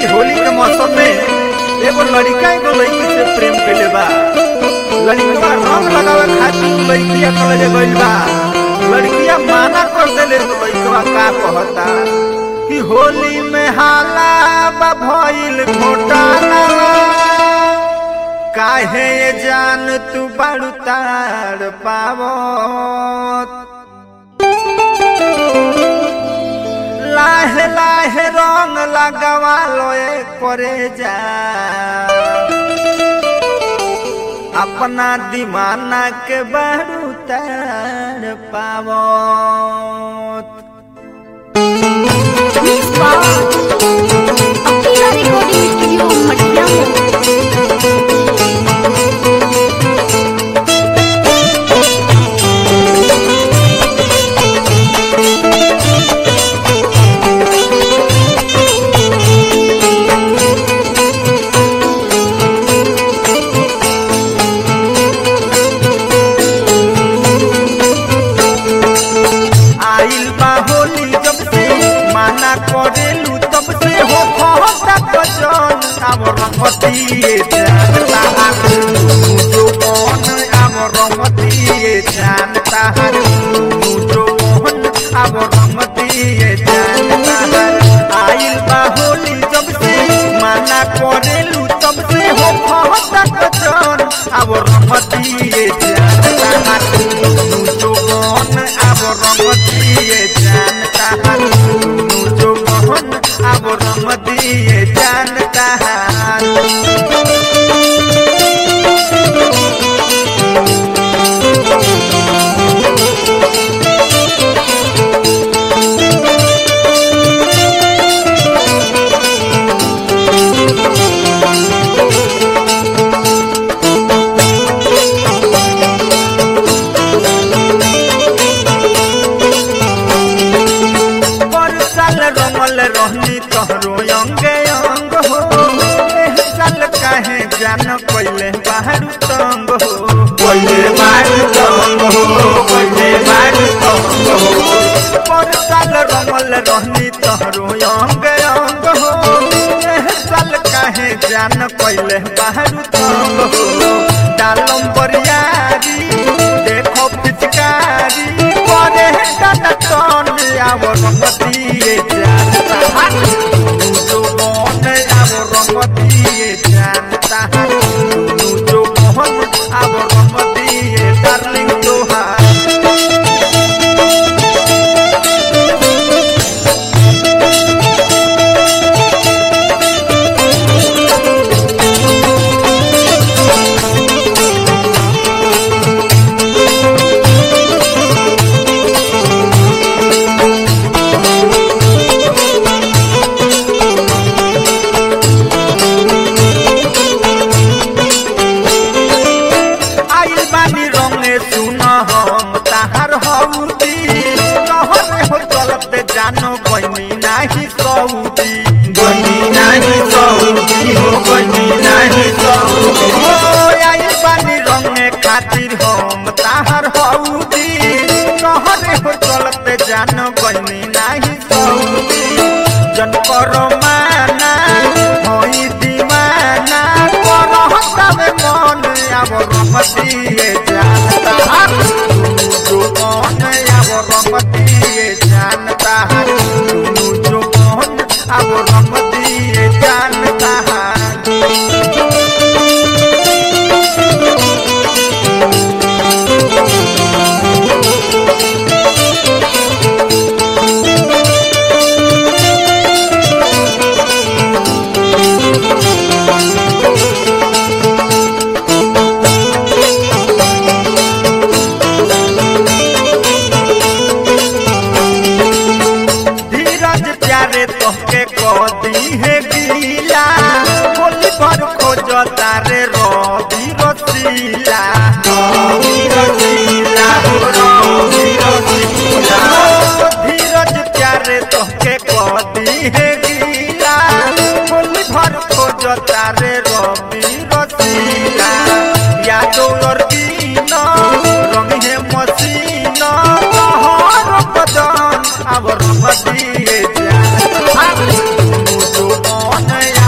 कि होली के मौसम में एगो लड़का एगो लड़की से प्रेम कइले बा। लड़कवा रंग लगावे खातिर लड़किया कॉलेज गइल बा। लड़किया माना कर देले तो लड़कवा का कहता कि होली में हाला बा भइल घोटाला, काहे ये जान तू बाड़ू ताड़ पावत। लाहे लाहे रंग लगावा लोए करे जा, अपना दीवाना के बारू तार पावत। रिकॉर्डिंग स्टूडियो मटिया करेलू तब से हो गजन अब रंगतिए जानता जो कौन अब रंगतिए जानता जो कौन अब रंगतिए जानता। आइल बा होली जब से माना करेलू तब से हो गजन अब रंगतिए जानता जो कौन अब रंगतिए जानता अब रंग दिए जानता रहनी तोहरो अंगे अंग हो, साल काहे जान पहले बाहर तंग हो, पहले बाहर तंग हो, पहले बाहर तंग हो। पर साल रंगल रहनी तोहरो अंगे अंग हो, साल काहे जान पहले बाहर तंग हो। डालम बरियारी देखो पिचकारी करे टन टन आव रंगतिए जानता जो कौन अब रंगतिए जानता जो कौन अब रंगतिए डार्लिंग तोहार। जानो बनी नहीं सऊदी, बनी नहीं सऊदी हो, बनी नहीं सऊदी हो। आई बानी रंगे खातिर हम ताहर हऊदी, कहरे हो चलते जानो बनी नहीं सऊदी। जन करो माना होई दीवाना करहता में मन अब रंगतिए जानता जो कौन अब रंगतिए जानता जो कौन अब रंगतिए जानता। तोहके कदी है गीला होली भर खोज तारे रवि रसीला, रवि रसीला रवि रसीला। धीरज प्यारे तोहके कदी है गीला होली भर खोज तारे रवि रसीला। यादो और दीन रंग है मसीन तोहर बदन अब रंग दिए जानता जो कौन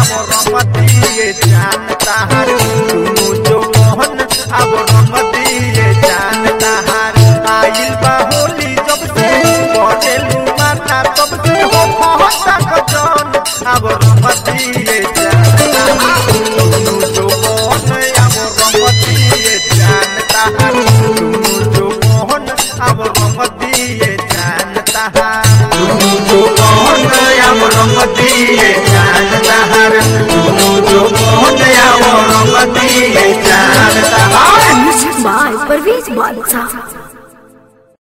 बादशाह।